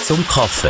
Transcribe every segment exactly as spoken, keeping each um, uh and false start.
zum Kaffee.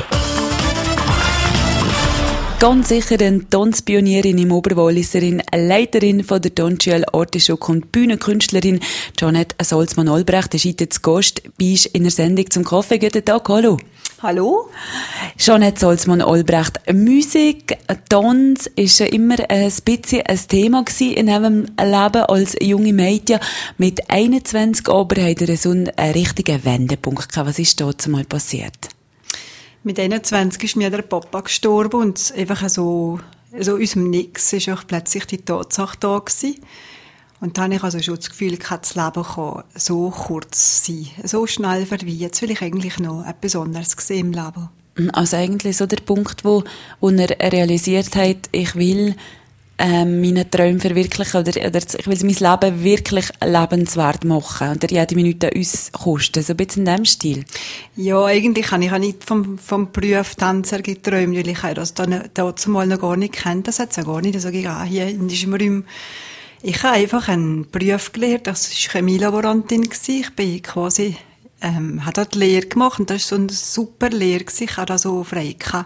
Ganz sicher eine Tanzpionierin im Oberwalliserin, Leiterin von der Tanzschule Artischock und Bühnenkünstlerin Jeanette Salzmann-Albrecht ist heute zu Gast bei uns in der Sendung zum Kaffee. Guten Tag, hallo. Hallo. Jeanette Salzmann-Albrecht. Musik, Tanz ist schon immer ein bisschen ein Thema gewesen in eurem Leben als junge Mädchen. Mit einundzwanzig aber habt ihr so einen richtigen Wendepunkt gehabt. Was ist dort mal passiert? Mit einundzwanzig ist mir der Papa gestorben und einfach so, so aus dem Nix ist auch plötzlich die Tatsache da gewesen. Und dann habe ich also schon das Gefühl, das Leben kann so kurz sein, so schnell vorbei. Jetzt will ich eigentlich noch etwas anderes sehen im Leben. Also eigentlich so der Punkt, wo, wo er realisiert hat, ich will ähm, meine Träume verwirklichen oder, oder ich will mein Leben wirklich lebenswert machen und jede Minute uns kosten. So ein bisschen in diesem Stil. Ja, eigentlich habe ich auch nicht vom, vom Beruf Tänzer geträumt, weil ich das dann dazu mal noch gar nicht kennt. Das hat es ja gar nicht. Da sage ich, ah, hier in diesem Raum. Ich habe einfach einen Beruf gelernt, das war Chemielaborantin. Ich bin quasi, ähm, habe dort die Lehre gemacht und das war so eine super Lehre. Ich hatte da so frei gehabt.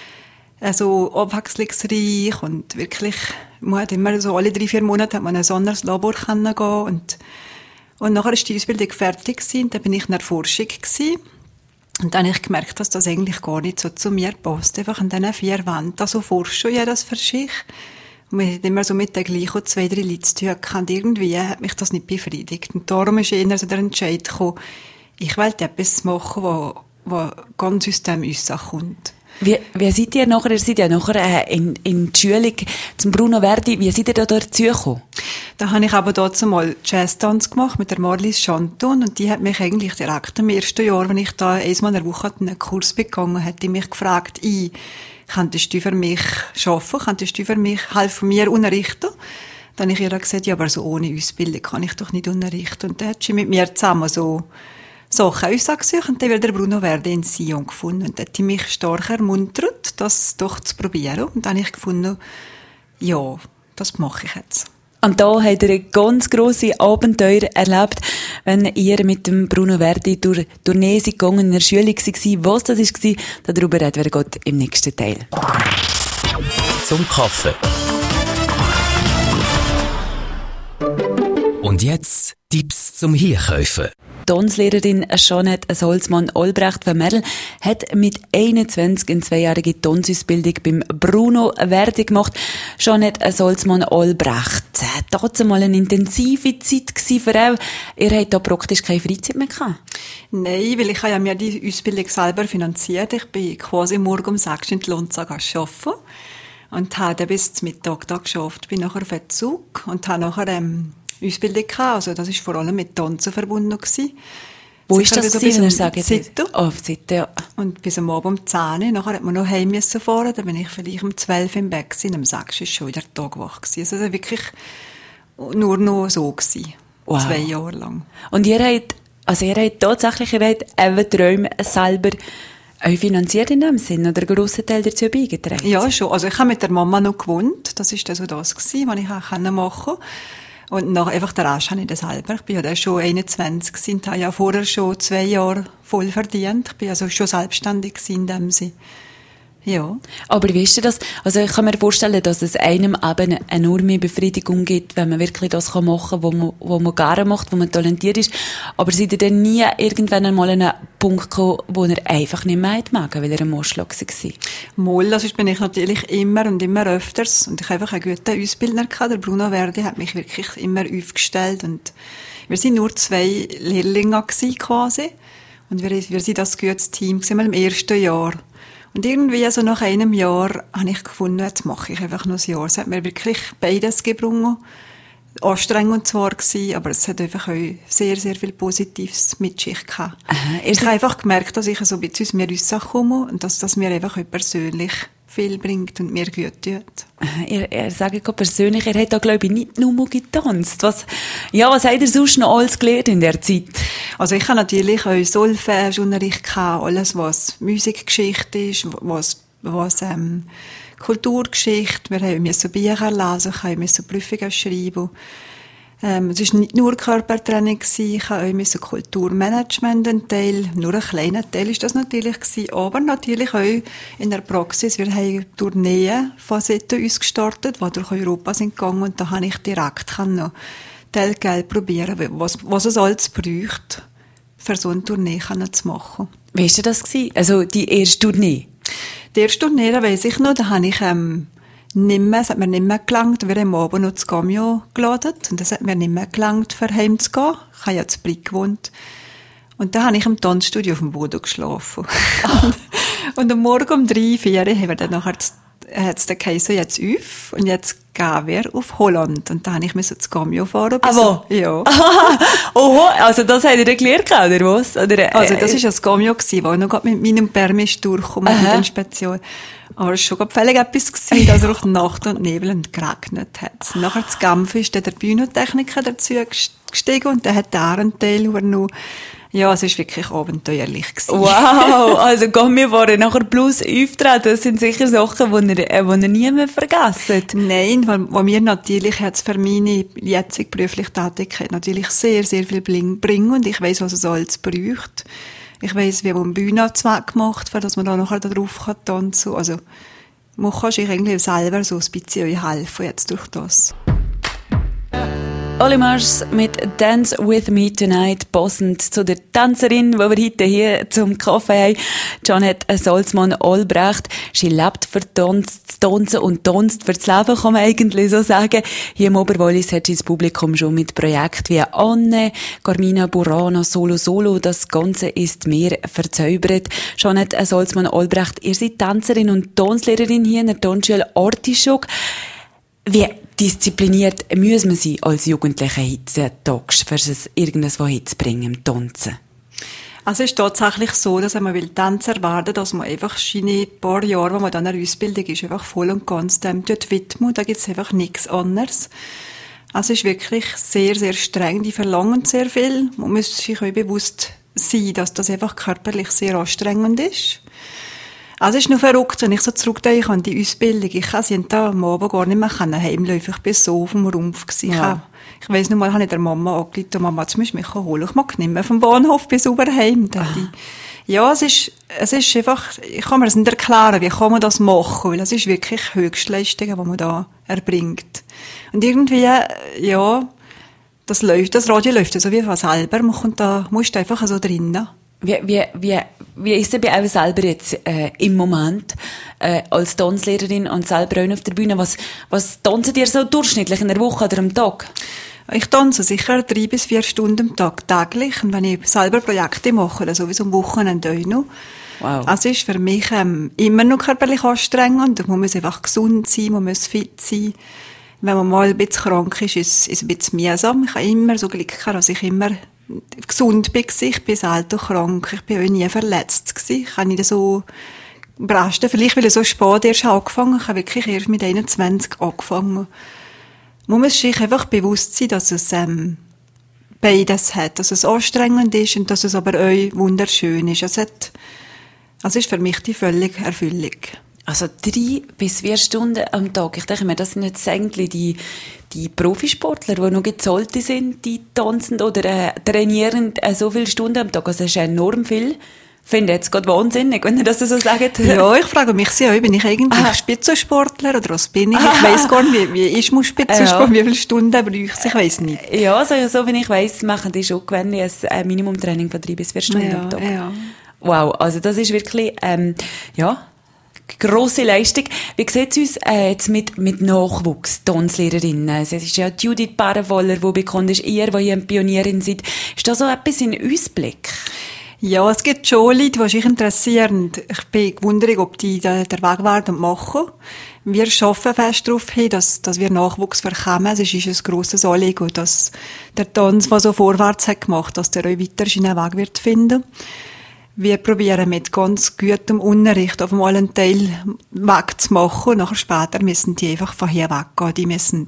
Also abwechslungsreich und wirklich, man hat immer so alle drei, vier Monate hat man in ein anderes Labor gehen und, und nachher ist die Ausbildung fertig gewesen, und dann bin ich in der Forschung gewesen. Und dann habe ich gemerkt, dass das eigentlich gar nicht so zu mir passt. Einfach an diesen vier Wänden, also forschen ja das für sich. Und man hat immer so mit den gleichen zwei, drei Leuten zu tun gehabt. Irgendwie hat mich das nicht befriedigt. Und darum ist eher so der Entscheid gekommen, ich wollte etwas machen, was, was ganz aus dem rauskommt. Wie, wie seid ihr nachher, ihr seid ja nachher äh, in, in die Schulung zum Bruno Verdi, wie seid ihr da dazu gekommen? Da habe ich aber dazu mal Jazz-Tanz gemacht mit der Marlies Chanton und die hat mich eigentlich direkt im ersten Jahr, wenn ich da einmal in der Woche einen Kurs begangen hat die mich gefragt, ich, könntest du für mich arbeiten, könntest du für mich helfen, mir unterrichten? Dann habe ich ihr gesagt, ja, aber so ohne Ausbildung kann ich doch nicht unterrichten. Und dann hat sie mit mir zusammen so Sachen ausgesucht und dann wird der Bruno Verdi in Sion gefunden. Und dann hat mich stark ermuntert, das doch zu probieren. Und dann habe ich gefunden, ja, das mache ich jetzt. Und da habt ihr ein ganz grosses Abenteuer erlebt, wenn ihr mit dem Bruno Verdi durch Tournee gegangen in der Schule war. Was das war, darüber reden wir Gott im nächsten Teil. Zum Kaffee. Und jetzt Tipps zum Hinkäufen. Tanzlehrerin Jeanette Salzmann-Albrecht von Merl hat mit einundzwanzig eine zweijährige Tanzausbildung beim Bruno Verdi gemacht. Jeanette Salzmann-Albrecht, das war mal eine intensive Zeit für euch. Ihr habt da praktisch keine Freizeit mehr gehabt? Nein, weil ich habe ja mir die Ausbildung selber finanziert. Ich bin quasi morgen um sechs in Lonza arbeiten und habe bis zum Mittag da gearbeitet. Bin nachher auf den Zug und habe nachher ähm, Ausbildung gehabt. Also das war vor allem mit Tanzen verbunden gewesen. Wo ist das gewesen, wenn ihr sagt? Zito. Oh, Zito, ja. Und bis am Abend um zehn Uhr. Nachher hat man noch heim müssen fahren. Dann bin ich vielleicht um zwölf Uhr im Bett gewesen. Um sechs Uhr war schon wieder der Tag wach gewesen. Also das war wirklich nur noch so gewesen. Wow. Zwei Jahre lang. Und ihr habt, also ihr habt tatsächlich, ihr habt eure Träume selber euch finanziert in dem Sinn oder einen grossen Teil dazu beigetragen? Ja, schon. Also ich habe mit der Mama noch gewohnt. Das war dann so das gewesen, was ich auch machen konnte. Und nach einfach der Rest habe ich das selber. Ich bin ja dann schon einundzwanzig gewesen, und habe ja vorher schon zwei Jahre voll verdient. Ich bin also schon selbstständig gewesen in dem Sinne. Ja. Aber wie ist das? Also ich kann mir vorstellen, dass es einem eben eine enorme Befriedigung gibt, wenn man wirklich das machen kann, was man, was man gerne macht, wo man talentiert ist. Aber seid ihr dann nie irgendwann einmal an einen Punkt gekommen, wo ihr einfach nicht mehr mag, weil ihr ein Ausschlag war? Mal, das bin ich natürlich immer und immer öfters. Und ich habe einfach einen guten Ausbildner gehabt. Der Bruno Verdi hat mich wirklich immer aufgestellt. Und wir sind nur zwei Lehrlinge gewesen, quasi. Und wir, wir sind das gutes Team gewesen, im ersten Jahr. Und irgendwie, so nach einem Jahr, habe ich gefunden, jetzt mache ich einfach noch ein Jahr. Es hat mir wirklich beides gebrungen. Anstrengend zwar gewesen, aber es hat einfach auch sehr, sehr viel Positives mit sich gehabt. Aha, ich habe einfach gemerkt, dass ich so ein bisschen aus mir rauskomme und dass das mir einfach auch persönlich viel bringt und mir gut tut. Ihr, ihr sagt gerade persönlich, ihr habt da, glaube ich, nicht nur getanzt. Was, ja, was habt ihr sonst noch alles gelernt in der Zeit? Also ich habe natürlich auch Solfège-Unterricht gehabt, alles was Musikgeschichte ist, was, was ähm, Kulturgeschichte. Wir haben müssen Bücher lesen, wir mussten Prüfungen schreiben. Ähm, es war nicht nur Körpertraining gewesen, ich habe auch Kulturmanagement einen Teil, nur ein kleiner Teil ist das natürlich gewesen, aber natürlich auch in der Praxis. Wir haben Tourneen von Seite uns gestartet, die durch Europa sind gegangen und da habe ich direkt noch Teilgeld probieren, was, was es alles braucht, für so eine Tournee zu machen. Wie war das gewesen? Also die erste Tournee? Die erste Tournee, da weiss ich noch, da habe ich ähm, nicht mehr, es hat mir nicht mehr gelangt. Wir haben oben noch das Cameo geladen und es hat mir nicht mehr gelangt, für heim zu gehen. Ich habe ja zu Brick gewohnt. Und dann habe ich im Tanzstudio auf dem Boden geschlafen. und, und am Morgen um drei, vier haben wir dann nachher hat es dann geheißen, jetzt auf und jetzt gehen wir auf Holland. Und dann habe ich das Cameo fahren. Aber? Ja. Oho, also das habt ihr dann gelernt, oder was? Oder, äh, also das war ja das Cameo, das noch gerade mit meinem Permis durchgekommen mit den Spezial. Aber es war schon völlig etwas gewesen, dass durch Nacht und Nebel und geregnet hat. Nachher zu Genf ist dann der Bühnentechniker dazu gestiegen und der hat da einen Teil übernommen. Ja, es war wirklich abenteuerlich gewesen. Wow, also gehen wir vorher nachher bloß auftreten. Das sind sicher Sachen, die ihr, äh, die ihr nie mehr vergessen. Nein, weil, weil mir natürlich jetzt für meine jetzige berufliche Tätigkeit natürlich sehr, sehr viel bringen und ich weiss, was es alles braucht. Ich weiss, wie man Bühnenzweck gemacht wird, dass man da nachher da drauf kann tanzen. Also, man kann sich eigentlich selber so ein bisschen helfen jetzt durch das. Oli Mars mit Dance With Me Tonight, passend zu der Tänzerin, die wir heute hier zum Kaffee haben, Jeanette Salzmann-Olbrecht. Sie lebt für Tanzen und tanzt für das Leben, kann man eigentlich so sagen. Hier im Oberwallis hat sie das Publikum schon mit Projekten wie Anne, Carmina Burana, Solo Solo. Das Ganze ist mehr verzaubert. Jeanette Salzmann-Olbrecht, ihr seid Tänzerin und Tanzlehrerin hier in der Tanzschule Artischock. Wie diszipliniert muss man sein als Jugendliche heutzutage, für es irgendwo hinzubringen im Tanzen? Also es ist tatsächlich so, dass man will Tänzer werden, dass man einfach seine paar Jahre, wo man dann in der Ausbildung ist, einfach voll und ganz dem widmet. Da gibt es einfach nichts anderes. Also es ist wirklich sehr, sehr streng. Die verlangen sehr viel. Man muss sich auch bewusst sein, dass das einfach körperlich sehr anstrengend ist. Also es ist noch verrückt, wenn ich so zurückdenke an die Ausbildung. Ich kann sie da am Abend gar nicht mehr heimlaufen. Ich bin so auf dem Rumpf gewesen. Ja. Ich weiss noch mal, habe ich der Mama angerufen, Mama, jetzt musst du mich holen. Ich mag nicht mehr vom Bahnhof bis über heim. Ja, es ist, es ist einfach, ich kann mir das nicht erklären, wie kann man das machen, weil es ist wirklich Höchstleistungen, die man da erbringt. Und irgendwie, ja, das läuft, das Radio läuft so wie von selber. Man kommt da, musst einfach so drinnen. Wie, wie, wie, wie ist es bei euch selber jetzt äh, im Moment äh, als Tanzlehrerin und selber auch auf der Bühne? Was, was tanzt ihr so durchschnittlich in der Woche oder am Tag? Ich tanze sicher drei bis vier Stunden am Tag täglich. Und wenn ich selber Projekte mache, dann sowieso am Wochenende auch noch. Wow. Also ist für mich ähm, immer noch körperlich anstrengend. Man muss einfach gesund sein, man muss fit sein. Wenn man mal ein bisschen krank ist, ist es ein bisschen mühsam. Ich habe immer so Glück gehabt, dass ich immer gesund bin. Ich bin selten krank. Ich bin auch nie verletzt gewesen. Ich habe nicht so brasten. Vielleicht, weil ich so spät erst angefangen. Ich habe wirklich erst mit einundzwanzig angefangen. Man muss sich einfach bewusst sein, dass es, ähm, beides hat. Dass es anstrengend ist und dass es aber auch wunderschön ist. Es hat, also ist für mich die völlige Erfüllung. Also drei bis vier Stunden am Tag. Ich denke mir, das sind jetzt eigentlich die, die Profisportler, die noch gezahlt sind, die tanzen oder äh, trainieren äh, so viele Stunden am Tag. Also das ist enorm viel. Ich finde jetzt gerade wahnsinnig, wenn ihr das so sagt. Ja, ich frage mich sehr, bin ich eigentlich ah. Spitzensportler oder was bin ich? Ich weiss gar nicht, wie, wie ist man Spitzensportler, ja. Wie viele Stunden braucht es? Ich weiss nicht. Ja, so, so wie ich weiss, machen die schon gewöhnlich ein Minimumtraining von drei bis vier Stunden ja, am Tag. Ja. Wow, also das ist wirklich, ähm, ja, grosse Leistung. Wie sieht es uns äh, jetzt mit, mit Nachwuchs, Tanzlehrerinnen? Es ist ja Judith Barenvoller, die bekannt ist, ihr, die ihr eine Pionierin seid. Ist da so etwas in Ausblick? Ja, es gibt schon Leute, die sich interessieren. Ich bin gewundert, ob die den, den Weg werden machen. Wir arbeiten fest darauf hin, dass, dass wir Nachwuchs bekommen. Es ist ein grosses Anliegen, dass der Tanz, der so vorwärts hat gemacht, dass der auch weiter seinen Weg wird finden. Wir probieren mit ganz gutem Unterricht auf einmal einen Teil wegzumachen und nachher später müssen die einfach von hier weggehen. Die müssen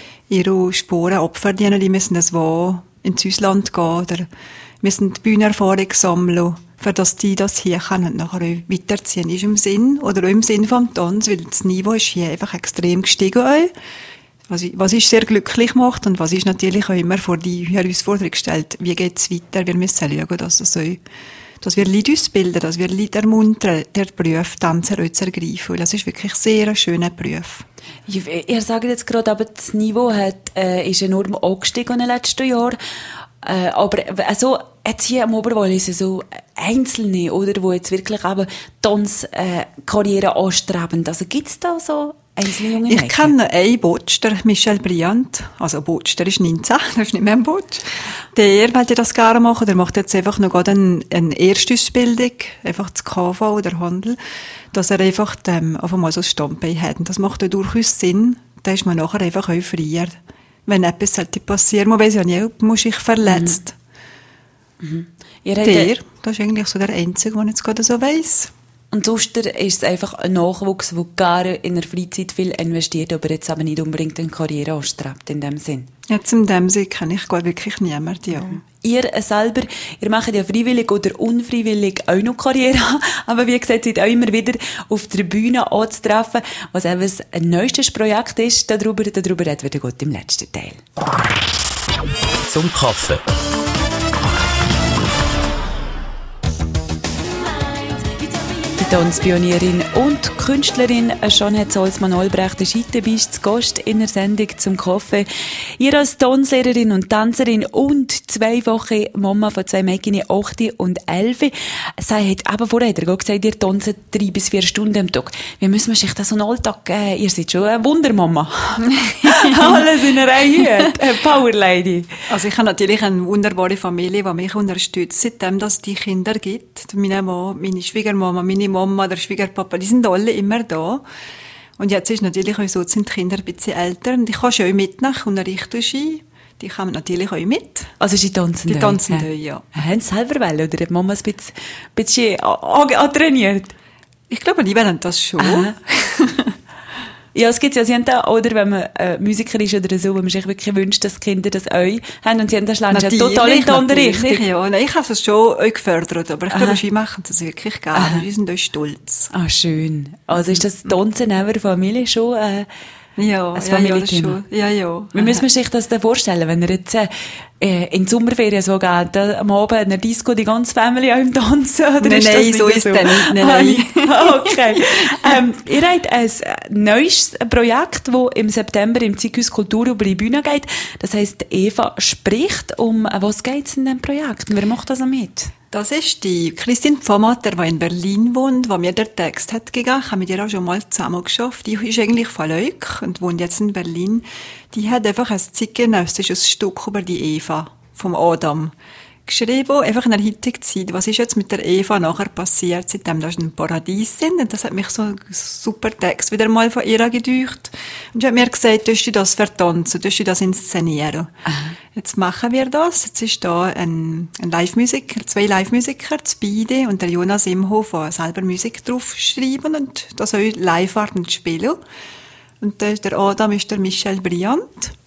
ihre Sporen abverdienen, die müssen das wo ins Ausland gehen oder müssen die Bühnenerfahrung sammeln, für dass die das hier können und nachher auch weiterziehen. Ist im Sinn, oder auch im Sinn vom Tanz, weil das Niveau ist hier einfach extrem gestiegen. was, was ist sehr glücklich macht und was ist natürlich auch immer vor die Herausforderung gestellt, wie geht's weiter, wir müssen schauen, dass es so, dass wir Leute ausbilden, dass wir Leute ermuntern, den Beruf Tanzer zu ergreifen, weil das ist wirklich sehr ein schöner Beruf. Ihr sagt jetzt gerade, aber das Niveau hat, äh, ist enorm angestiegen in den letzten Jahren. Äh, aber also, jetzt hier am Oberwallis so Einzelne, oder, wo jetzt wirklich aber Tanzkarriere äh, anstreben. Also gibt's da so einzelne junge Mädchen? Ich kenne einen Botsch, der Michel Briand. Also Botsch, der ist neunzehn, der ist nicht mehr ein Botsch. Der will das gerne machen, der macht jetzt einfach noch gerade eine, eine Erstausbildung, einfach das K V oder Handel, dass er einfach ähm, einfach mal so ein Standbein hat. Und das macht ja durchaus Sinn. Da ist man nachher einfach auch freier. Wenn etwas sollte passieren, man weiss ja nie, ob man sich verletzt. Mhm. Der, das ist eigentlich so der Einzige, den ich jetzt gerade so weiss. Und sonst ist es einfach ein Nachwuchs, der gerne in der Freizeit viel investiert, aber jetzt aber nicht unbedingt eine Karriere anstrebt, in dem Sinn. Jetzt in dem Sinn kenne ich gar wirklich niemanden, ja. Ihr selber, ihr macht ja freiwillig oder unfreiwillig auch noch Karriere, aber wie gesagt, seid auch immer wieder auf der Bühne anzutreffen, was eben ein neuestes Projekt ist. Darüber, darüber reden wir gut im letzten Teil. Zum Kaffee. Die Tanzpionierin und Künstlerin Jeanette Salzmann-Olbrecht ist heute bei uns zu Gast in der Sendung zum Kaffee. Ihr als Tanzlehrerin und Tänzerin und zweifache Mama von zwei Mädchen, acht und elf. Sie hat eben vorher gesagt, ihr tanzt drei bis vier Stunden am Tag. Wie müssen wir sich das so einen Alltag geben? Ihr seid schon eine Wundermama. Alles in einer Reihe. Eine Powerlady. Also ich habe natürlich eine wunderbare Familie, die mich unterstützt, seitdem es die Kinder gibt. Meine Mama, meine Schwiegermama, meine Mama, der Schwiegerpapa, die sind alle immer da. Und jetzt ist natürlich auch so, sind die Kinder ein bisschen älter. Und ich kann schon mitnehmen, ich unterrichte Ski. Die kommen natürlich auch mit. Also sie tanzen Die tanzen ja. ja. Haben sie selber wollen, oder hat Mama ein bisschen, bisschen antrainiert? Ich glaube, die wollen das schon. Ja, es gibt ja, sie haben da, oder wenn man äh, Musiker ist oder so, wo man sich wirklich wünscht, dass die Kinder das auch haben und sie haben das Land ja total in die andere Richtung. Ja, nein, ich habe es schon auch gefördert, aber ich glaube, sie machen das wirklich gerne. Sie sind auch stolz. Ah, schön. Also ist das Tanzen in der Familie schon äh, ja, ein ja, Familienthema? ja, schon. Ja, ja. Wie muss man sich das denn vorstellen, wenn ihr jetzt äh, in die Sommerferien so geht, äh, am Abend in der Disco die ganze Familie auch im Tanzen? Oder nein, ist das nein, nicht so ist es nicht. Nein, nein. Okay. ähm, ihr habt ein neues Projekt, das im September im Zirkus Kultur über die Bühne geht. Das heisst, Eva spricht. Um was geht es in diesem Projekt? Wer macht das mit? Das ist die Christine Pfammatter, die in Berlin wohnt, die mir den Text hat gegeben. Ich habe mit ihr auch schon mal zusammen geschafft. Die ist eigentlich von Leuk und wohnt jetzt in Berlin. Die hat einfach ein zeitgenössisches Stück über die Eva vom Adam geschrieben, einfach in der heutigen Zeit. Was ist jetzt mit der Eva nachher passiert, seitdem das ein Paradies sind? Und das hat mich so ein super Text wieder mal von ihr gedeucht. Und sie hat mir gesagt, du du das vertanzen, du du das inszenieren. Aha. Jetzt machen wir das. Jetzt ist da ein, ein Live-Musiker, zwei Live-Musiker, das beide, und der Jonas Imhof, der selber Musik drauf schreiben und das auch live werden spielen. Und der Adam ist der Michel Briand.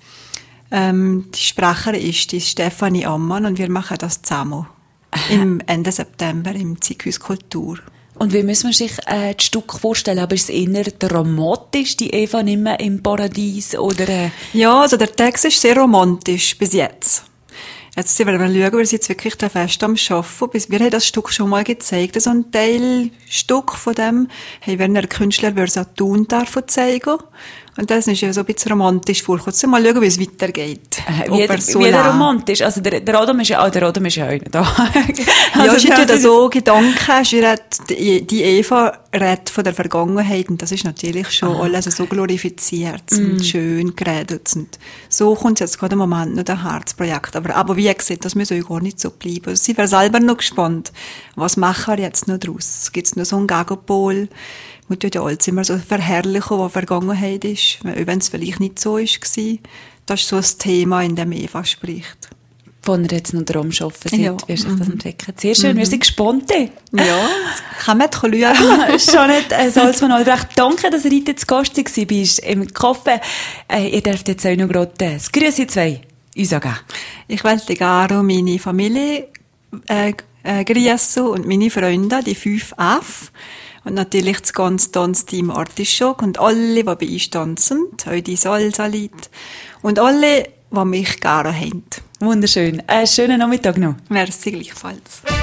Ähm, die Sprecherin ist die Stefanie Ammann und wir machen das zusammen. Im Ende September im Zirkus Kultur. Und wie muss man sich äh, das Stück vorstellen? Aber ist es eher dramatisch, die Eva nicht mehr im Paradies? Oder, äh? Ja, also der Text ist sehr romantisch bis jetzt. Jetzt werden wir schauen, wir sind jetzt wirklich da fest am Arbeiten. Wir haben das Stück schon mal gezeigt. So ein Teilstück von dem haben wir einer Künstlerbörse Thun zeigen. Und das ist ja so ein bisschen romantisch vorgekommen. Mal schauen, wie es weitergeht. Äh, wie er, so wie er romantisch? Also der, der Adam ist ja, oh, der Adam ist ja auch nicht da. Also ja, ich tue so Gedanken, die, die Eva redet von der Vergangenheit und das ist natürlich schon ah. alles so glorifiziert mm. und schön geredet. Und so kommt es jetzt gerade im Moment noch ein Herzprojekt. Aber, aber wie gesagt, das muss auch gar nicht so bleiben. Also sie wäre selber noch gespannt, was machen wir jetzt noch draus? Gibt es noch so einen Gegenpol? Man tut ja alles immer so verherrlichen, was Vergangenheit ist, wenn es vielleicht nicht so ist. Das ist so ein Thema, in dem Eva spricht. Von ihr jetzt noch dran arbeiten seid, ja. wirst du das entdecken. Sehr schön, mhm. wir sind gespannt. Ja, kann man schauen. Jeanette Salzmann-Olbrecht, danke, dass ihr heute zu Gast warst im Kaffee. Äh, ihr dürft jetzt auch noch gerade das Grüße zwei uns angeben. Ich wollte gerne meine Familie äh, äh, grüßen und meine Freunde, die fünf F. Und natürlich das ganze Tanzteam Artischok und alle, die bei uns tanzen, auch die Salsa-Lied. Und alle, die mich gerne haben. Wunderschön. Einen schönen Nachmittag noch. Merci gleichfalls.